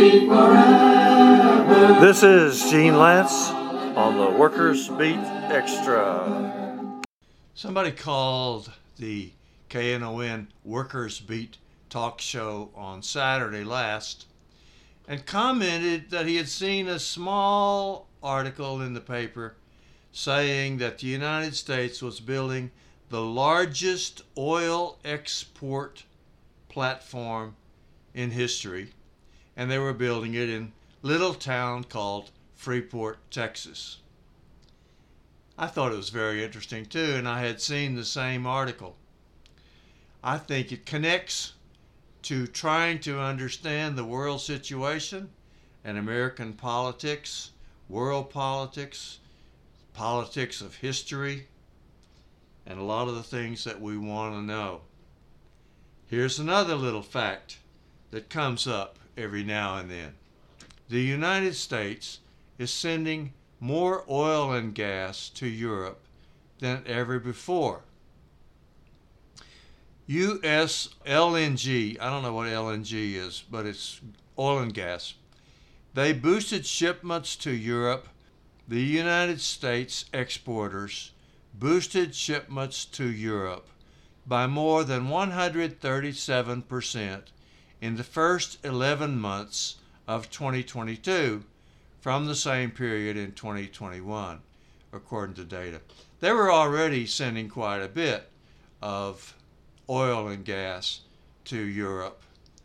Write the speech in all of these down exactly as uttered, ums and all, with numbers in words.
be forever. This is Gene Lance on the Workers Beat Extra. Somebody called the K N O N Workers Beat talk show on Saturday last and commented that he had seen a small article in the paper saying that the United States was building the largest oil export platform in history, and they were building it in a little town called Freeport, Texas. I thought it was very interesting too, and I had seen the same article. I think it connects to trying to understand the world situation and American politics, world politics, politics of history, and a lot of the things that we want to know. Here's another little fact that comes up every now and then. The United States is sending more oil and gas to Europe than ever before. U S L N G, I don't know what L N G is, but it's oil and gas. They boosted shipments to Europe. The United States exporters boosted shipments to Europe by more than one hundred thirty-seven percent in the first eleven months of twenty twenty-two from the same period in twenty twenty-one, according to data. They were already sending quite a bit of oil and gas to Europe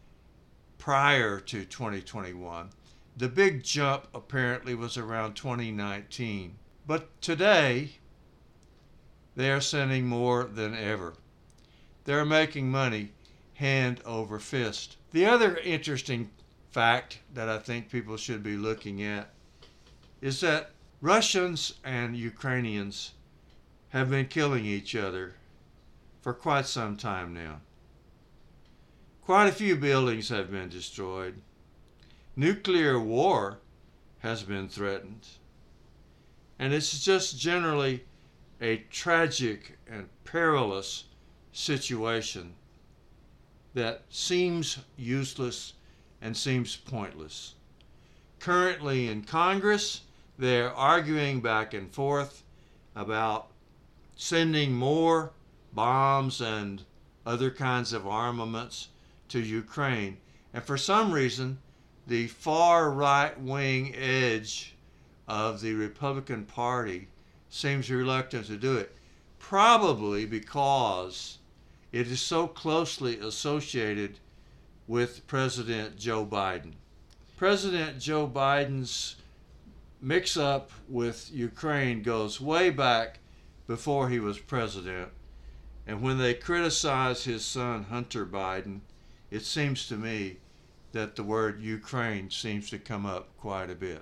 prior to twenty twenty-one. The big jump apparently was around twenty nineteen. But today, they are sending more than ever. They're making money hand over fist. The other interesting fact that I think people should be looking at is that Russians and Ukrainians have been killing each other for quite some time now. Quite a few buildings have been destroyed. Nuclear war has been threatened. And it's just generally a tragic and perilous situation that seems useless and seems pointless. Currently in Congress, they're arguing back and forth about sending more bombs and other kinds of armaments to Ukraine. And for some reason, the far right-wing edge of the Republican Party seems reluctant to do it, probably because it is so closely associated with President Joe Biden. President Joe Biden's mix-up with Ukraine goes way back before he was president, and when they criticize his son Hunter Biden, it seems to me that the word Ukraine seems to come up quite a bit.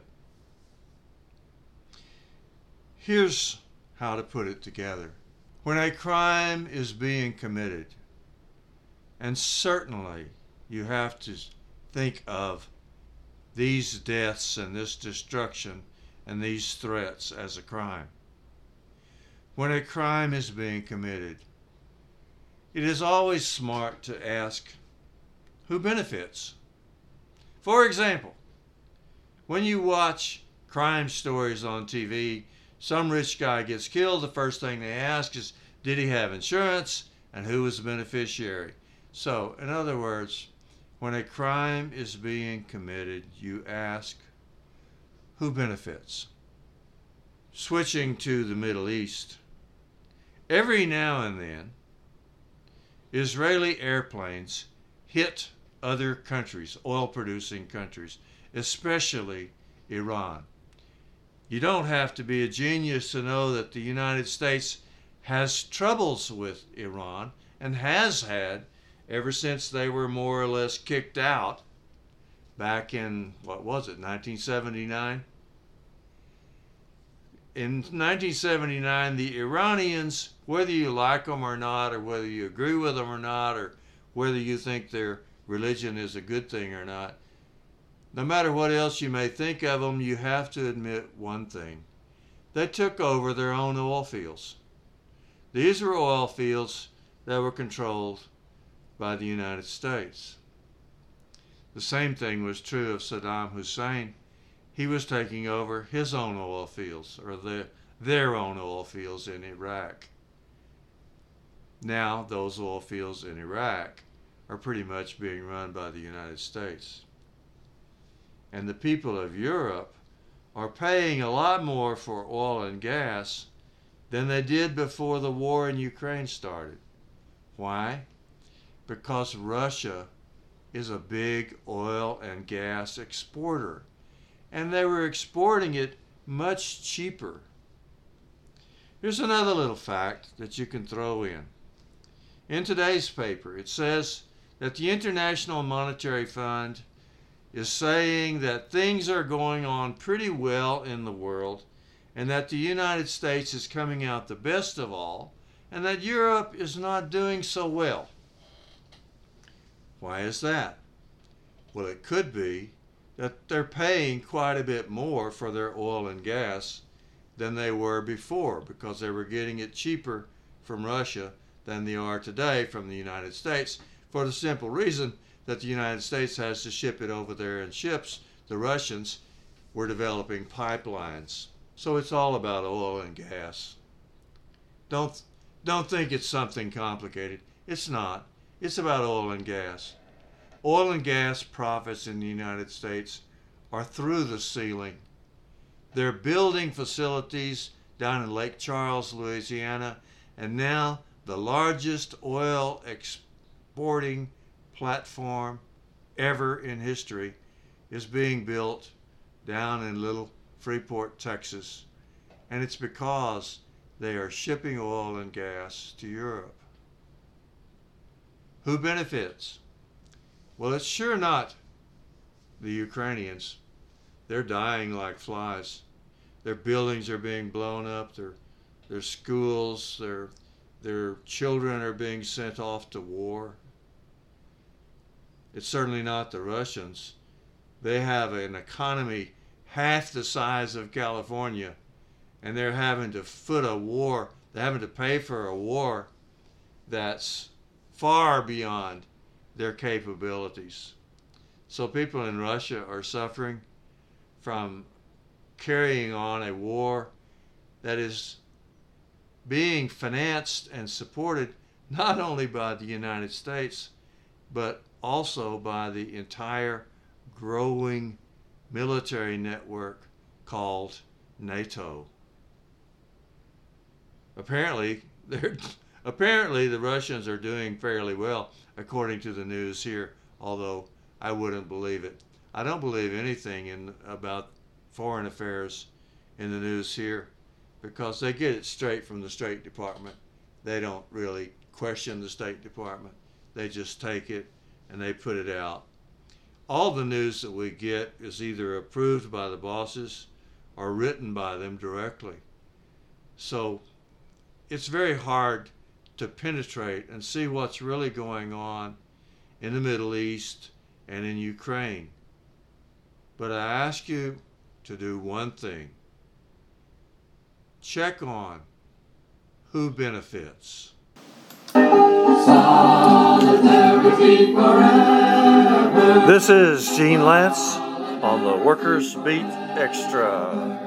Here's how to put it together. When a crime is being committed, and certainly you have to think of these deaths and this destruction and these threats as a crime. When a crime is being committed, it is always smart to ask who benefits. For example, when you watch crime stories on T V, some rich guy gets killed, the first thing they ask is, did he have insurance and who was the beneficiary? So, in other words, when a crime is being committed, you ask, who benefits? Switching to the Middle East, every now and then, Israeli airplanes hit other countries, oil-producing countries, especially Iran. You don't have to be a genius to know that the United States has troubles with Iran and has had ever since they were more or less kicked out back in, what was it, nineteen seventy-nine? In nineteen seventy-nine, the Iranians, whether you like them or not, or whether you agree with them or not, or whether you think their religion is a good thing or not, no matter what else you may think of them, you have to admit one thing. They took over their own oil fields. These were oil fields that were controlled by the United States. The same thing was true of Saddam Hussein. He was taking over his own oil fields, or the, their own oil fields in Iraq. Now those oil fields in Iraq are pretty much being run by the United States. And the people of Europe are paying a lot more for oil and gas than they did before the war in Ukraine started. Why? Because Russia is a big oil and gas exporter, and they were exporting it much cheaper. Here's another little fact that you can throw in. In today's paper, it says that the International Monetary Fund is saying that things are going on pretty well in the world, and that the United States is coming out the best of all, and that Europe is not doing so well. Why is that? Well, it could be that they're paying quite a bit more for their oil and gas than they were before, because they were getting it cheaper from Russia than they are today from the United States, for the simple reason that the United States has to ship it over there in ships. The Russians were developing pipelines. So it's all about oil and gas. Don't, don't think it's something complicated. It's not. It's about oil and gas. Oil and gas profits in the United States are through the ceiling. They're building facilities down in Lake Charles, Louisiana, and now the largest oil exporting platform ever in history is being built down in little Freeport, Texas, and it's because they are shipping oil and gas to Europe. Who benefits? Well, it's sure not the Ukrainians. They're dying like flies. Their buildings are being blown up, their, their schools, their, their children are being sent off to war. It's certainly not the Russians. They have an economy half the size of California, and they're having to foot a war. They're having to pay for a war that's far beyond their capabilities. So people in Russia are suffering from carrying on a war that is being financed and supported not only by the United States, but also by the entire growing military network called NATO. Apparently, they're, apparently the Russians are doing fairly well, according to the news here, although I wouldn't believe it. I don't believe anything in about foreign affairs in the news here, because they get it straight from the State Department. They don't really question the State Department. They just take it and they put it out. All the news that we get is either approved by the bosses or written by them directly. So it's very hard to penetrate and see what's really going on in the Middle East and in Ukraine. But I ask you to do one thing. Check on who benefits. Solidarity forever. This is Gene Lance on the Workers Beat Extra.